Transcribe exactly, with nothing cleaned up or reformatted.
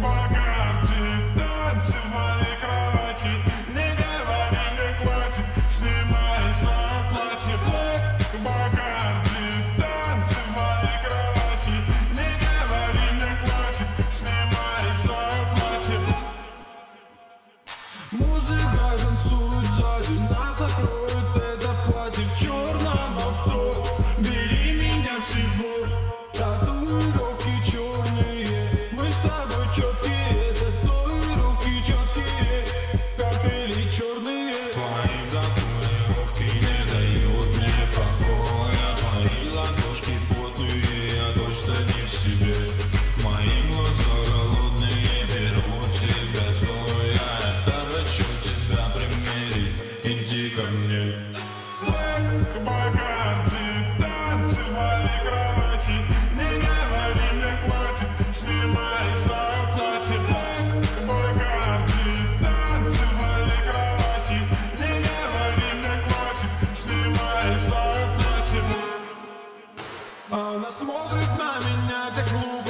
Богатые танцы в моей кровати. Не говори мне хватит, снимай свое платье. Black Bacardi, танцы в моей кровати. Не говори мне хватит, снимай свое платье. Музыка танцует сзади, нас накроет это платье в черном авто. Бери меня всего, татуировки черные. Мы с тобой четкие, татуировки четкие, капели черные. Твои татуировки не дают мне покоя. Твои ладошки потные, я точно не в себе. Мои глаза голодные, берут тебя стоя. Я хочу тебя примерить, иди ко мне. Black Bacardi, танцы в моей кровати. Не говори мне хватит, снимай свое платье. Black Bacardi, танцы в моей кровати. Не говори мне хватит, снимай свое платье. Она смотрит на меня так глупо.